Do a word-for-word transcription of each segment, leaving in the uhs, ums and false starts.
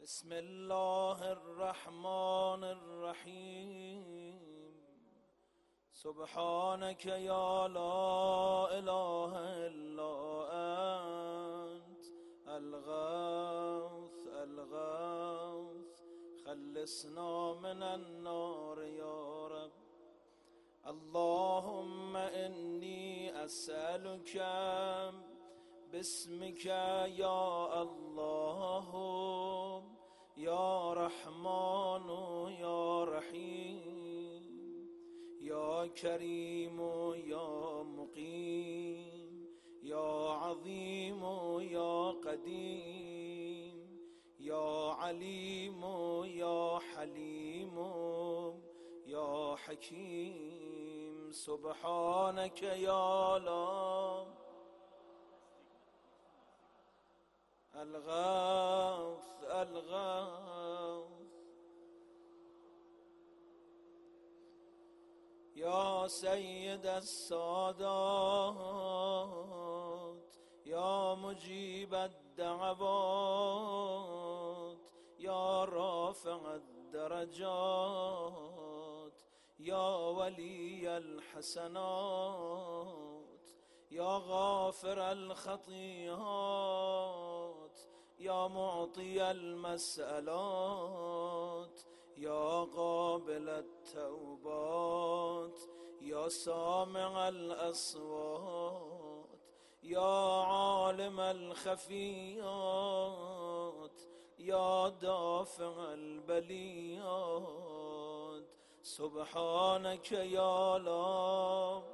بسم الله الرحمن الرحيم. سبحانك يا لا إله إلا أنت الغوث الغوث خلصنا من النار يا رب. اللهم إني أسألك باسمك يا الله يا رحمن يا رحيم يا كريم يا مقيم يا عظيم يا قديم يا عليم يا حليم يا حكيم. سبحانك يا لا الغوث الغوث يا سيد السادات يا مجيب الدعوات يا رافع الدرجات يا ولي الحسنات يا غافر الخطيئات يا معطي المسألات يا قابل التوبات يا سامع الأصوات يا عالم الخفيات يا دافع البليات. سبحانك يا لا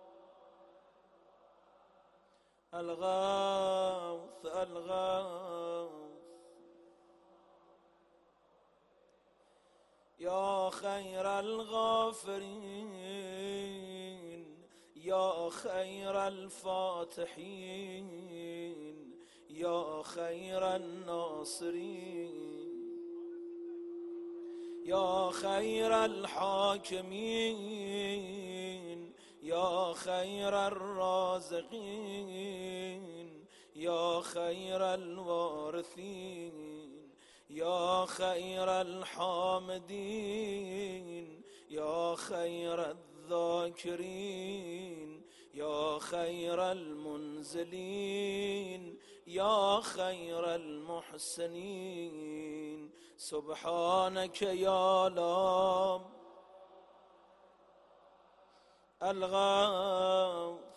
الغوث الغوث يا خير الغافرين يا خير الفاتحين يا خير الناصرين يا خير الحاكمين يا خير الرازقين يا خير الوارثين يا خير الحامدين يا خير الذاكرين يا خير المنزلين يا خير المحسنين. سبحانك يا لا الغوث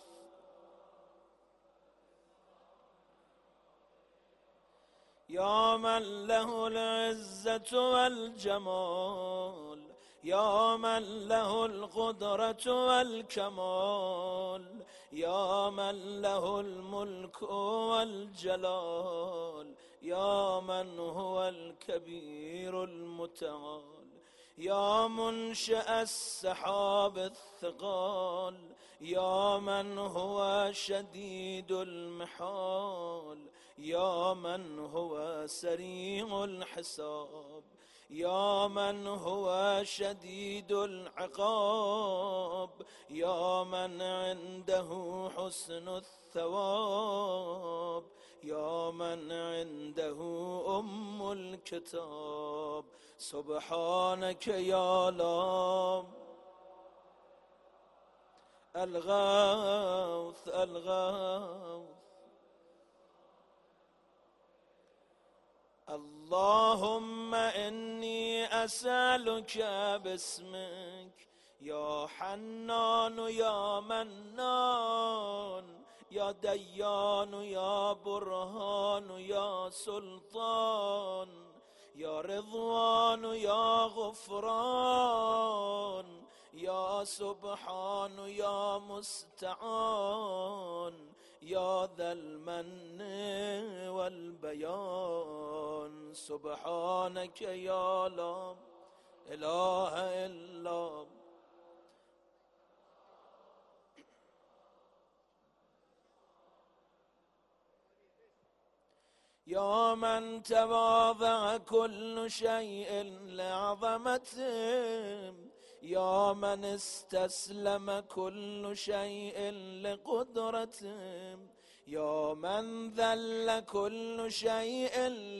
يا من له العزة والجمال يا من له القدرة والكمال يا من له الملك والجلال يا من هو الكبير المتعال يا منشأ السحاب الثقال يا من هو شديد المحال يا من هو سريع الحساب يا من هو شديد العقاب يا من عنده حسن الثواب يا من عنده أم الكتاب. سبحانك يا لا الغوث الغوث اللهم إني أسألك باسمك يا حنان يا منان يا ديان يا برهان يا سلطان يا رضوان يا غفران يا سبحان يا مستعان يا ذا المن والبيان. سبحانك يا لا إله إلا يا من تواضع كل شيء لعظمته يا من استسلم كل شيء لقدرته يا من ذل كل شيء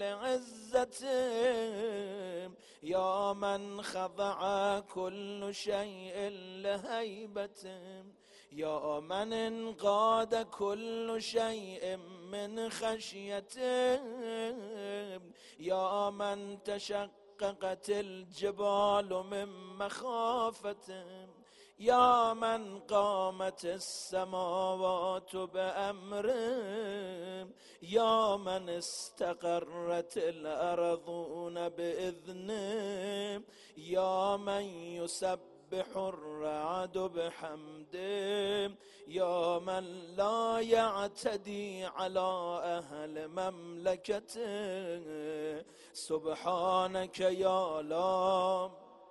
لعزته، يا من خضع كل شيء لهيبته، يا من انقاد كل شيء من خشيته، يا من تشققت الجبال من مخافته، يا من قامت السماوات بأمره، يا من استقرت الأرضون بإذنه، يا من يسبح الرعد بحمده، يا من لا يعتدي على أهل مملكته. سبحانك يا لا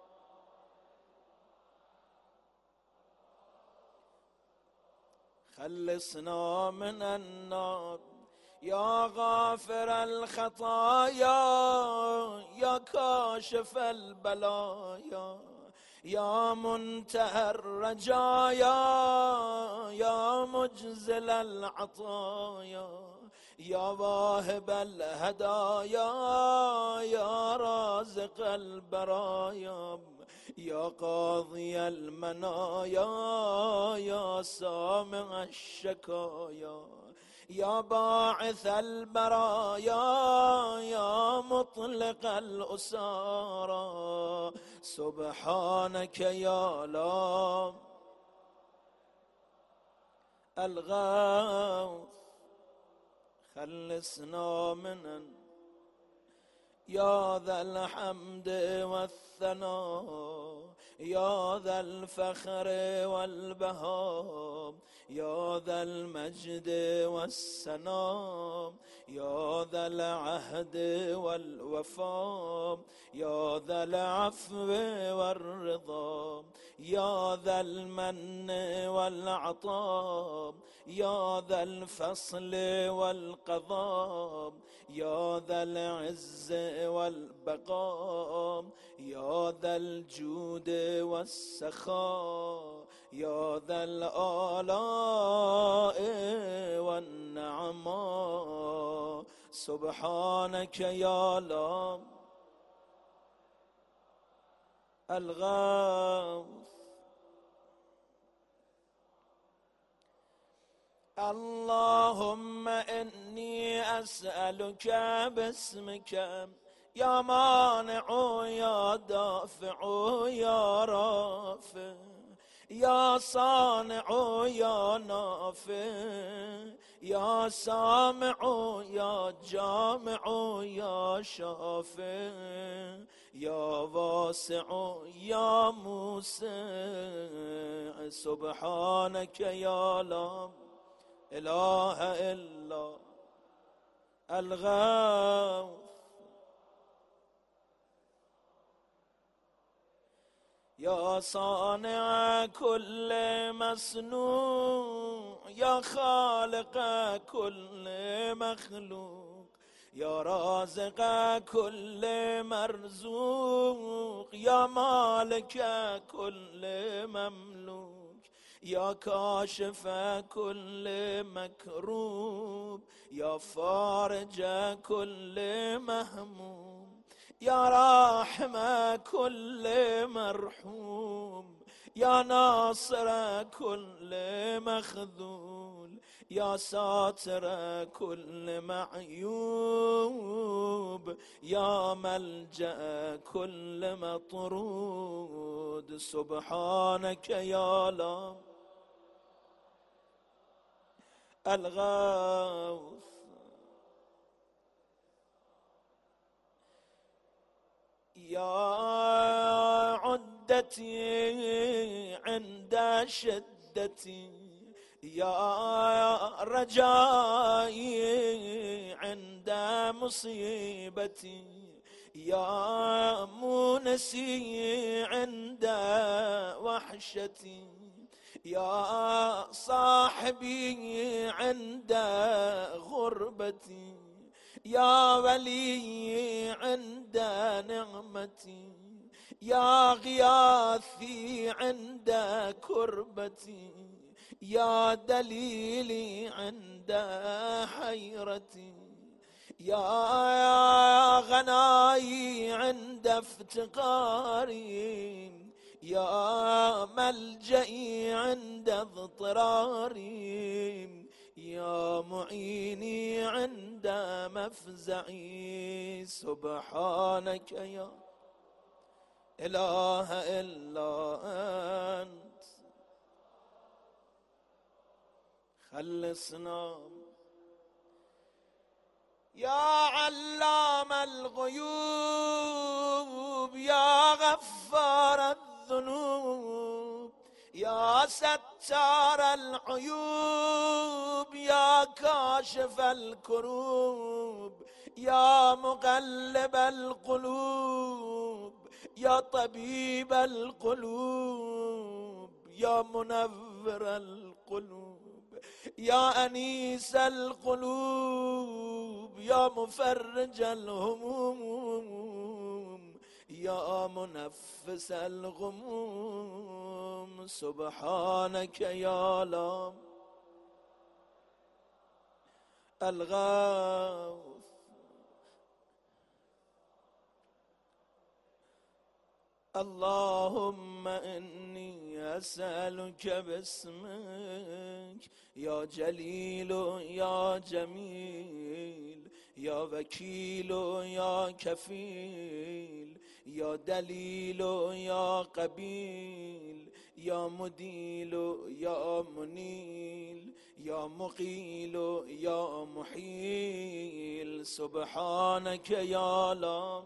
خلصنا من النار، يا غافر الخطايا، يا كاشف البلايا، يا منتهى الرجايا، يا مجزل العطايا، يا واهب الهدايا، يا رازق البرايا، يا قاضي المنايا، يا سامع الشكايا، يا باعث البرايا، يا مطلق الأسارى. سبحانك يا لا الغوث خلصنا من يا ذا الحمد والثناء، يا ذا الفخر والبهاء، يا ذا المجد والسناء، يا ذا العهد والوفاء، يا ذا العفو والرضا، يا ذا المن والعطاء، يا ذا الفصل والقضاء، يا ذا العز والبقاء، يا ذا الجود والسخاء، يا ذا الآلاء والنعماء. سبحانك يا لا الغوث. اللهم إني أسألك باسمك يا مانع يا دافع يا رافع، يا صانع يا نافع، يا سامع يا جامع يا شافع، يا واسع يا موسع. سبحانك يا لا إله إلا الغوث. يا صانع كل مصنوع، يا خالق كل مخلوق، يا رازق كل مرزوق، يا مالك كل مملوك، يا كاشف كل مكروب، يا فارج كل مهموم، يا راحم كل مرحوم، يا ناصر كل مخذول، يا ساتر كل معيوب، يا ملجأ كل مطرود. سبحانك يا لا الغوث. يا عدتي عند شدتي، يا رجائي عند مصيبتي، يا مونسي عند وحشتي، يا صاحبي عند غربتي، يا ولي عند نعمتي، يا غياثي عند كربتي، يا دليلي عند حيرتي، يا غناي عند افتقاري، يا ملجئي عند اضطراري، يا معيني عند مفزعي. سبحانك يا إله إلا أنت، خلصنا يا علام الغيوب، يا غفار الذنوب، يا ستار العيوب، يا كاشف الكروب، يا مقلب القلوب، يا طبيب القلوب، يا منور القلوب، يا أنيس القلوب، يا مفرج الهموم، يا منفس الغموم. سبحانك يا لام الغوث، اللهم إني أسألك باسمك يا جليل يا جميل، يا وكيل يا كفيل، يا دليل يا قبيل، يا مديل يا منيل، يا مقيل يا محيل. سبحانك يا لام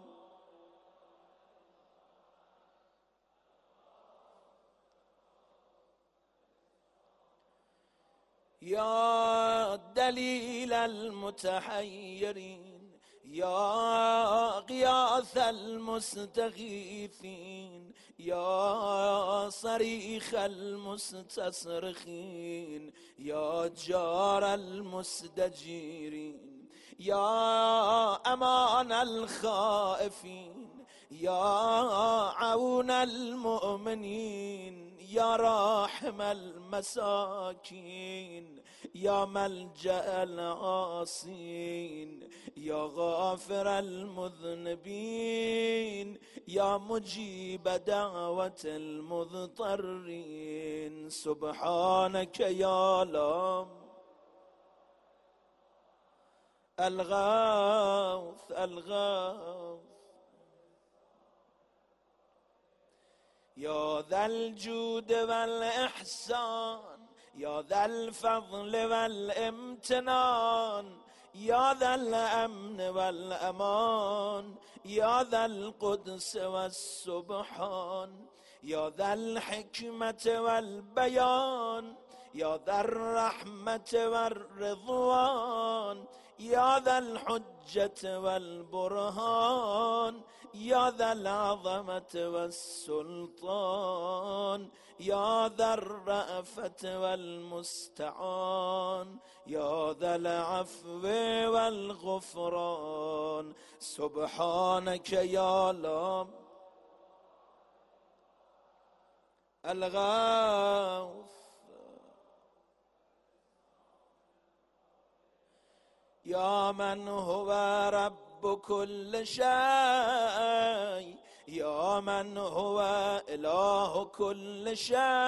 يا دليل المتحيرين، يا غياث المستغيثين، يا صريخ المستصرخين، يا جار المستجيرين، يا أمان الخائفين، يا عون المؤمنين، يا راحم المساكين، يا ملجأ العاصين، يا غافر المذنبين، يا مجيب دعوة المضطرين. سبحانك يا لام الغوث الغوث، يا ذا الجود والإحسان، يا ذا الفضل والامتنان، يا ذا الأمن والأمان، يا ذا القدس والسبحان، يا ذا الحكمة والبيان، يا ذا الرحمة والرضوان، يا ذا الحجة والبرهان، يا ذا العظمة والسلطان، يا ذا الرأفة والمستعان، يا ذا العفو والغفران. سبحانك يا لام الغوث، يا من هو رب كل شيء، يا من هو إله كل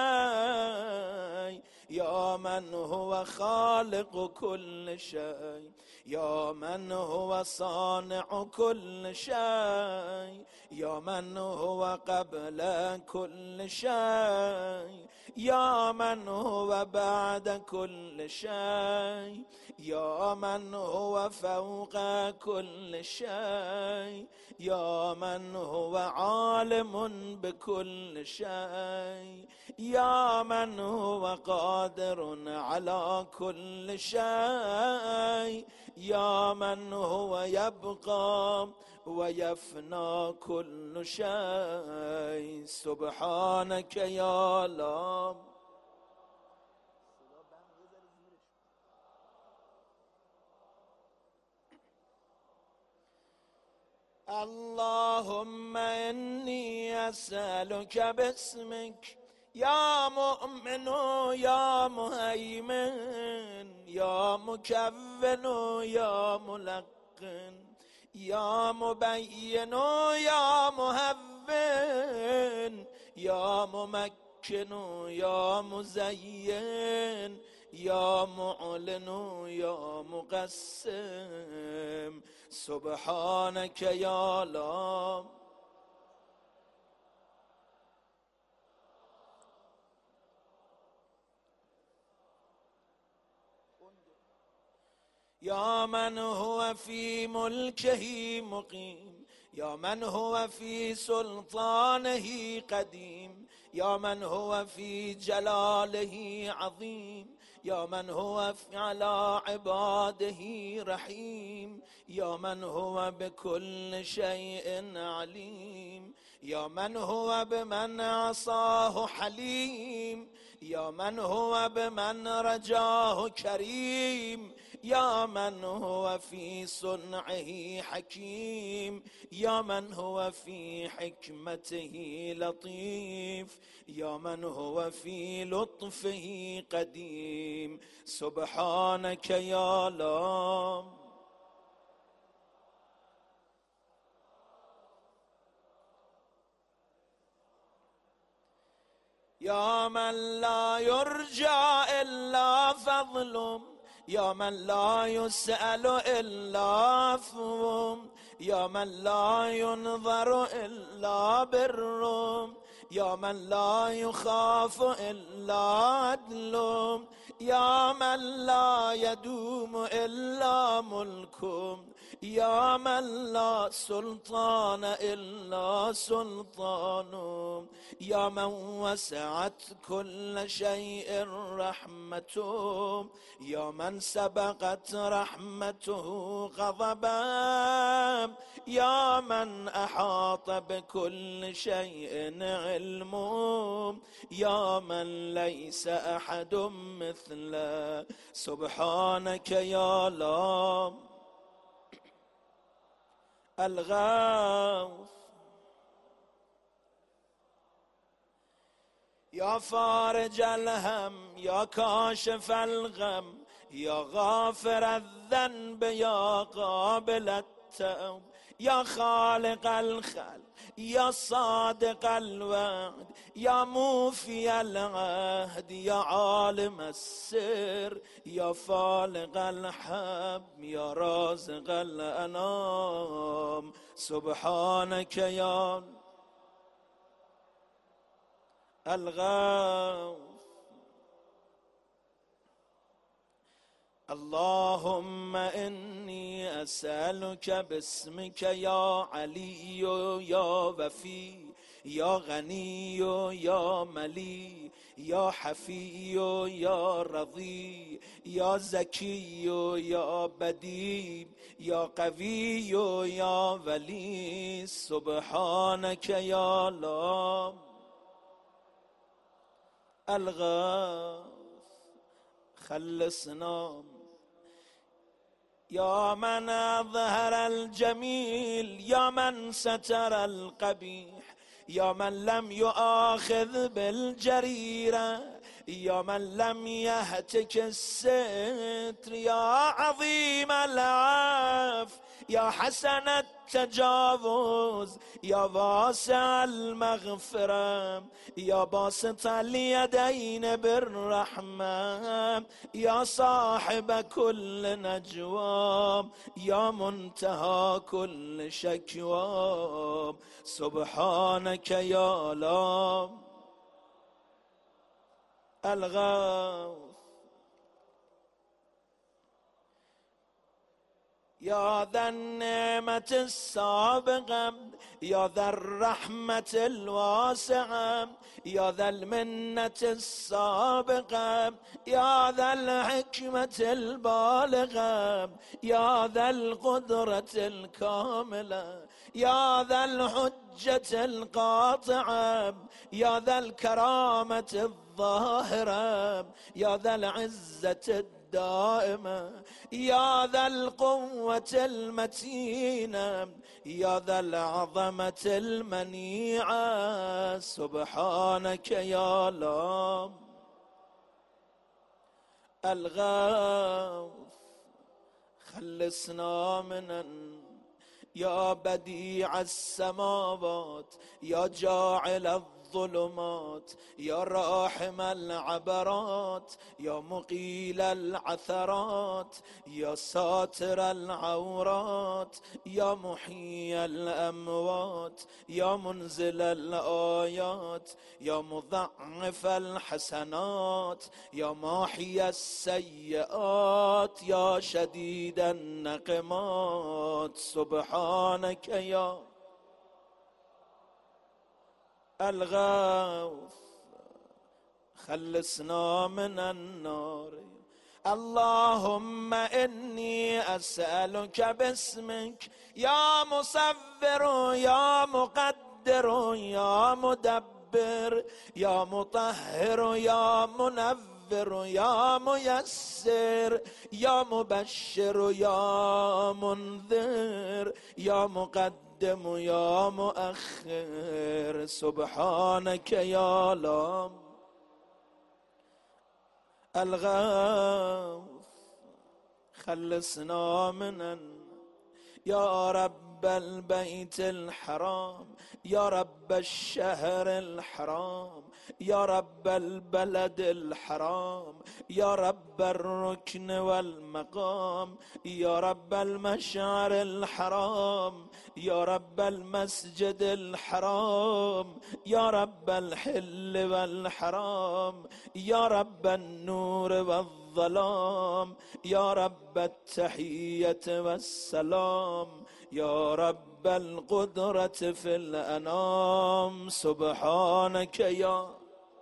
شيء، يا من هو خالق كل شيء، يا من هو صانع كل شيء، يا من هو قبل كل شيء، يا من هو بعد كل شيء، يا من هو فوق كل شيء، يا من هو عالم بكل شيء، يا من هو قادر على كل شيء، يا من هو يبقى ويفنى كل شيء. سبحانك يا لام اللهم إني أسألك باسمك يا مؤمن يا مهيمن يا مكون يا ملقن يا مبين يا مهون يا ممكن يا مزين يا معلن يا مقسم سبحانك يا لا يا من هو في ملكه مقيم يا من هو في سلطانه قديم يا من هو في جلاله عظيم يا من هو على عباده رحيم يا من هو بكل شيء عليم يا من هو بمن عصاه حليم يا من هو بمن رجاه كريم يا من هو في صنعه حكيم يا من هو في حكمته لطيف يا من هو في لطفه قديم سبحانك يا لا يا من لا يرجى إلا فضل يا من لا يسأل إلا عفو يا من لا ينظر إلا بر يا من لا يخاف إلا عدل يا من لا يدوم إلا ملك يا من لا سلطان إلا سلطان يا من وسعت كل شيء رحمته يا من سبقت رحمته غضبا يا من أحاط بكل شيء علمه يا من ليس أحد مثله سبحانك يا لا الغوث يا فارج الهم يا كاشف الغم يا غافر الذنب يا قابل التوب يا خالق الخلق يا صادق الوعد يا موفي العهد يا عالم السر يا فالق الحب يا رازق الأنام سبحانك يا الغوث اللهم إني أسألك باسمك يا علي يا وفي يا غني يا ملي يا حفي يا رضي يا زكي يا بديع يا قوي يا ولي سبحانك يا لا الغوث خلصنا يا من أظهر الجميل يا من ستر القبيح يا من لم يؤاخذ بالجريرة يا من لم يهتك الستر يا عظيم العفو يا حسن التجاوز يا واسع المغفرة يا باسط اليدين بالرحمة يا صاحب كل نجوى يا منتهى كل شكوى سبحانك يا لا الغوث يا ذا النعمة السابقة يا ذا الرحمة الواسعة يا ذا المنة السابقة يا ذا الحكمة البالغة يا ذا القدرة الكاملة يا ذا الحجة القاطعة يا ذا الكرامة الظاهرة يا ذا العزة الدائمة يا ذا القوة المتينة يا ذا العظمة المنيعة سبحانك يا الله الغوث خلصنا من يا بديع السماوات يا جاعل الظلمات يا راحم العبرات يا مقيل العثرات يا ساتر العورات يا محيي الأموات يا منزل الآيات يا مضاعف الحسنات يا ماحي السيئات يا شديد النقمات سبحانك يا الغوث خلصنا من النار اللهم إني أسألك باسمك يا مصور يا مقدر يا مدبر يا مطهر يا منور يا ميسر يا مبشر يا منذر يا مقدر يا مؤخر سبحانك يا الله الغوث خلصنا من يا رب البيت الحرام يا رب الشهر الحرام يا رب البلد الحرام يا رب الركن والمقام يا رب المشعر الحرام يا رب المسجد الحرام يا رب الحل والحرام يا رب النور والظلام يا رب التحية والسلام يا رب القدرة في الأنام سبحانك يا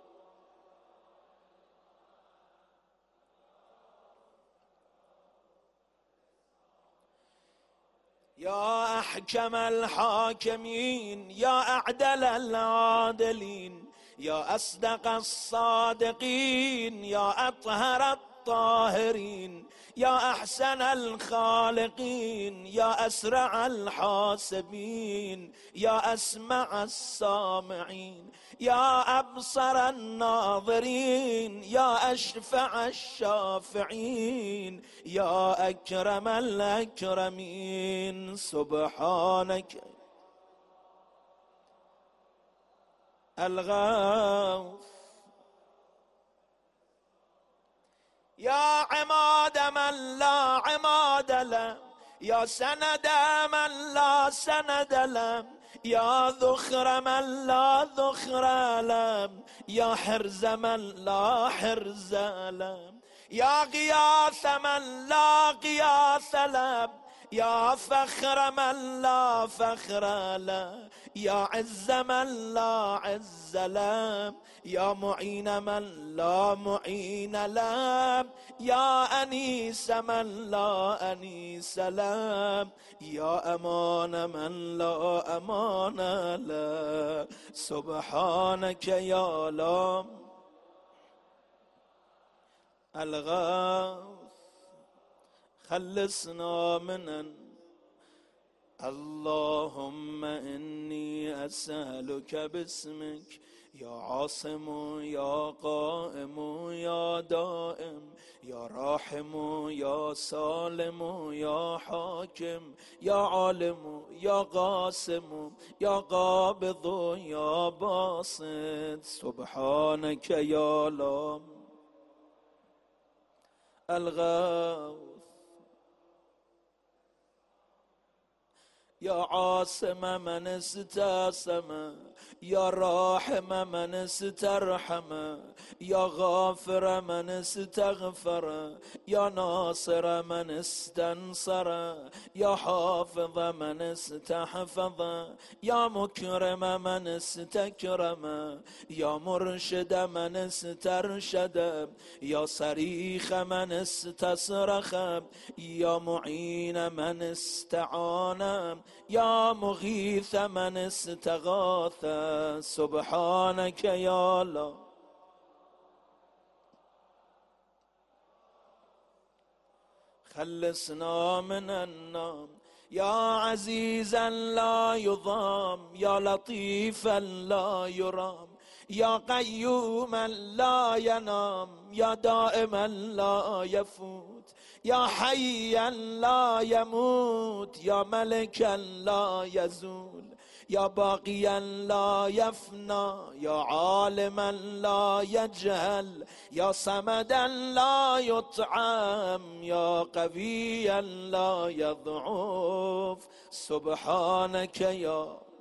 يا أحكم الحاكمين يا أعدل العادلين يا أصدق الصادقين يا أطهر الطاهرين يا أحسن الخالقين يا أسرع الحاسبين يا أسمع السامعين يا أبصر الناظرين يا أشفع الشافعين يا أكرم الأكرمين سبحانك الغوث يا عماد من لا عماد له يا سند من لا سند له يا ذخر من لا ذخر له يا حرز من لا حرز له يا غياث من لا غياث له يا فخر من لا فخر له يا عز من لا عز له يا معين من لا معين له يا أنيس من لا أنيس له يا أمان من لا أمان له سبحانك يا الله الغوث خلصنا من اللهم إني أسألك باسمك يا عاصم يا قائم يا دائم يا راحم يا سالم يا حاكم يا عالم يا قاسم يا قابض يا باسط سبحانك يا الله الغوث يا عاصم من استعصم يا راحم من استرحم يا غافر من استغفر يا ناصر من استنصر يا حافظ من استحفظ يا مكرم من استكرم يا مرشد من استرشد يا صريخ من استصرخ يا معين من استعان يا مغيث من استغاث سبحانك يا الله خلصنا من النار. يا عزيزا لا يضام، يا لطيفا لا يرام، يا قيوما لا ينام، يا دائما لا يفوت، يا حيا لا يموت، يا ملكا لا يزول، يا باقيا لا يفنى، يا عالما لا يجهل، يا صمدا لا يطعم، يا قويا لا يضعف. سبحانك يا